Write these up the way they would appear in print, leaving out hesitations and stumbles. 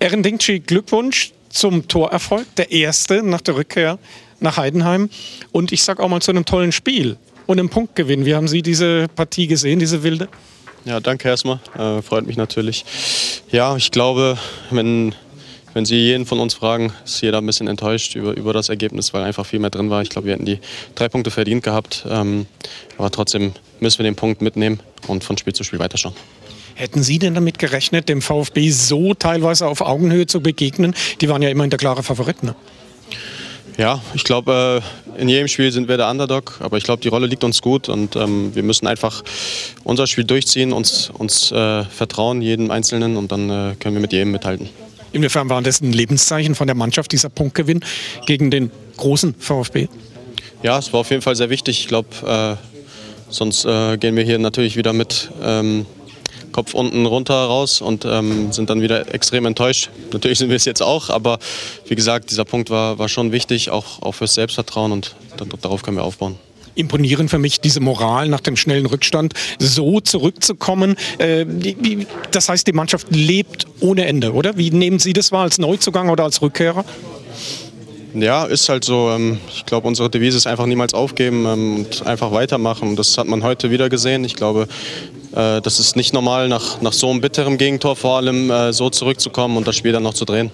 Ehren Dingci, Glückwunsch zum Torerfolg, der erste nach der Rückkehr nach Heidenheim. Und ich sage auch mal zu einem tollen Spiel und einem Punktgewinn. Wie haben Sie diese Partie gesehen, diese wilde? Ja, danke erstmal. Freut mich natürlich. Ja, ich glaube, wenn Sie jeden von uns fragen, ist jeder ein bisschen enttäuscht über das Ergebnis, weil einfach viel mehr drin war. Ich glaube, wir hätten die 3 Punkte verdient gehabt. Aber trotzdem müssen wir den Punkt mitnehmen und von Spiel zu Spiel weiterschauen. Hätten Sie denn damit gerechnet, dem VfB so teilweise auf Augenhöhe zu begegnen? Die waren ja immerhin der klare Favorit, ne? Ja, ich glaube, in jedem Spiel sind wir der Underdog, aber ich glaube, die Rolle liegt uns gut und wir müssen einfach unser Spiel durchziehen, uns vertrauen, jedem Einzelnen, und dann können wir mit jedem mithalten. Inwiefern war das ein Lebenszeichen von der Mannschaft, dieser Punktgewinn gegen den großen VfB? Ja, es war auf jeden Fall sehr wichtig. Ich glaube, sonst gehen wir hier natürlich wieder mit Kopf unten runter raus und sind dann wieder extrem enttäuscht. Natürlich sind wir es jetzt auch, aber wie gesagt, dieser Punkt war schon wichtig, auch fürs Selbstvertrauen, und darauf können wir aufbauen. Imponierend für mich, diese Moral nach dem schnellen Rückstand so zurückzukommen. Das heißt, die Mannschaft lebt ohne Ende, oder? Wie nehmen Sie das wahr, als Neuzugang oder als Rückkehrer? Ja, ist halt so. Ich glaube, unsere Devise ist einfach niemals aufgeben und einfach weitermachen. Das hat man heute wieder gesehen. Ich glaube, das ist nicht normal, nach so einem bitteren Gegentor vor allem so zurückzukommen und das Spiel dann noch zu drehen.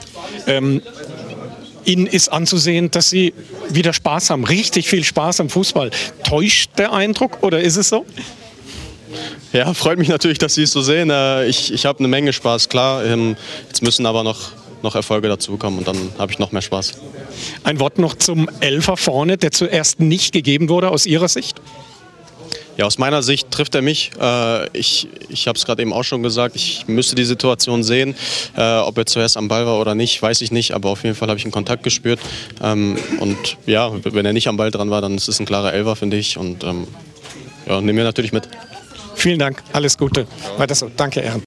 Ihnen ist anzusehen, dass Sie wieder Spaß haben, richtig viel Spaß am Fußball. Täuscht der Eindruck oder ist es so? Ja, freut mich natürlich, dass Sie es so sehen. Ich habe eine Menge Spaß, klar. Jetzt müssen aber noch Erfolge dazukommen und dann habe ich noch mehr Spaß. Ein Wort noch zum Elfer vorne, der zuerst nicht gegeben wurde, aus Ihrer Sicht? Ja, aus meiner Sicht trifft er mich. Ich habe es gerade eben auch schon gesagt, ich müsste die Situation sehen. Ob er zuerst am Ball war oder nicht, weiß ich nicht, aber auf jeden Fall habe ich einen Kontakt gespürt. Und ja, wenn er nicht am Ball dran war, dann ist es ein klarer Elfer, finde ich. Und ja, nehmen wir natürlich mit. Vielen Dank, alles Gute. Weiter so. Danke, Ehren.